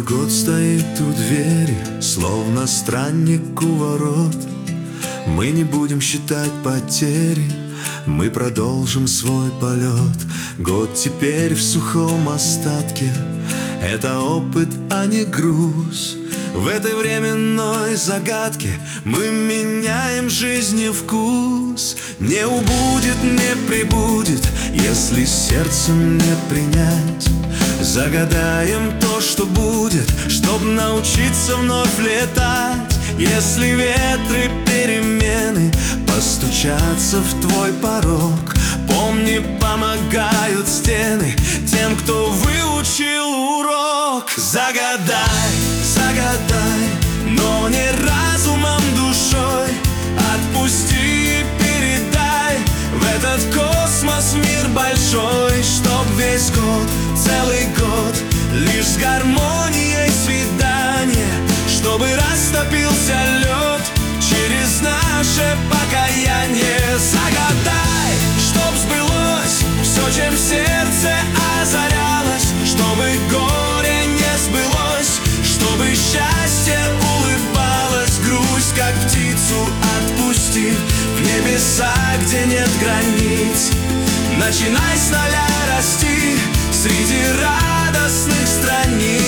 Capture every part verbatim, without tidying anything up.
Новый год стоит у двери, словно странник у ворот. Мы не будем считать потери, мы продолжим свой полет. Год теперь в сухом остатке, это опыт, а не груз. В этой временной загадке мы меняем жизни вкус. Не убудет, не прибудет, если сердцем не принять. Загадаем то, что будет, чтоб научиться вновь летать. Если ветры перемены постучаться в твой порог, помни, помогают стены тем, кто выучил урок. Загадай, загадай, но не разумом, душой. Отпусти и передай в этот космос мир большой, чтоб весь год, целый год, лишь с гармонией свидание, чтобы растопился лед через наше покаяние. Загадай, чтоб сбылось все, чем сердце озарялось, чтобы горе не сбылось, чтобы счастье улыбалось. Грусть, как птицу отпусти в небеса, где нет границ. Начинай с нуля расти среди радостных страниц.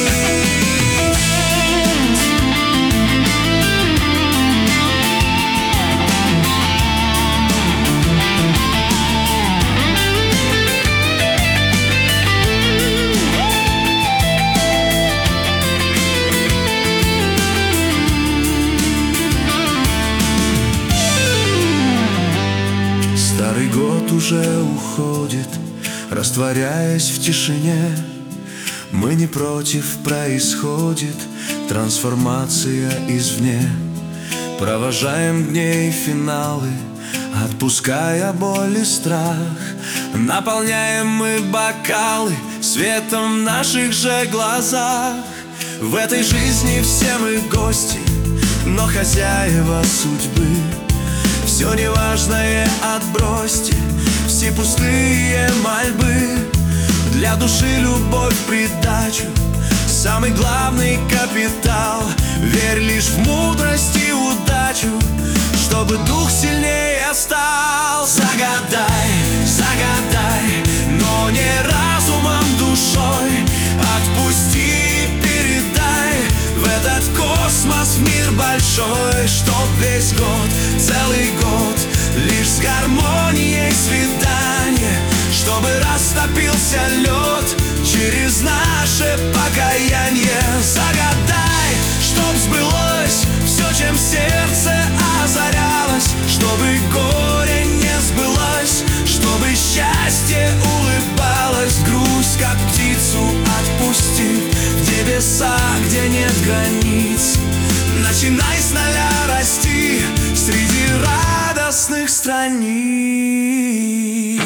Старый год уже уходит, растворяясь в тишине. Мы не против, происходит трансформация извне. Провожаем дни и финалы, отпуская боль и страх. Наполняем мы бокалы светом в наших же глазах. В этой жизни все мы гости, но хозяева судьбы. Все неважное отбросьте, все пустые мольбы. Для души любовь в придачу, самый главный капитал. Верь лишь в мудрость и удачу, чтобы дух сильнее стал. Загадай, загадай, но не разумом, душой. Отпусти и передай в этот космос мир большой, чтоб весь год, целый год, лишь с гармонией свидание, чтобы растопился лед через наше покаяние. Загадай, чтоб сбылось все, чем сердце озарялось, чтобы горе не сбылось, чтобы счастье улыбалось. Грусть, как птицу отпусти в небеса, где нет границ. Начинай с нуля расти среди радостных страниц.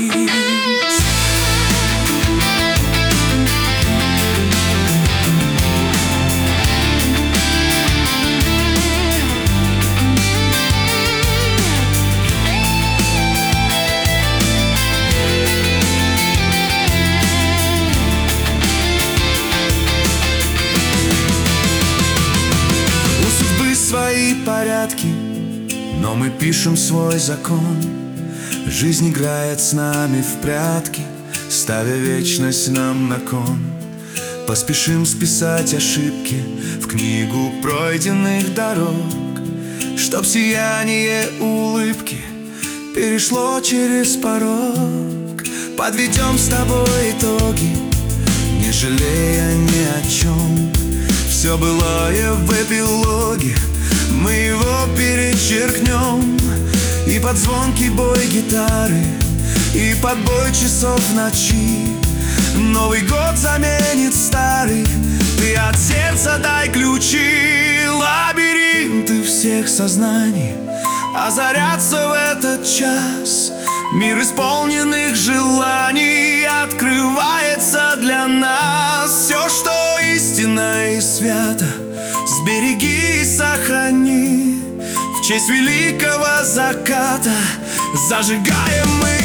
Свои порядки, но мы пишем свой закон. Жизнь играет с нами в прятки, ставя вечность нам на кон. Поспешим списать ошибки в книгу пройденных дорог, чтоб сияние улыбки перешло через порог. Подведем с тобой итоги, не жалея ни о чем. Все былое в эпилоге, мы его перечеркнем. И под звонкий бой гитары, и под бой часов ночи новый год заменит старый. Ты от сердца дай ключи. Лабиринты всех сознаний озарятся в этот час. Мир исполненных желаний открывается для нас. Все, что истинно и свято, сбереги и сохрани. В честь великого заката зажигаем мы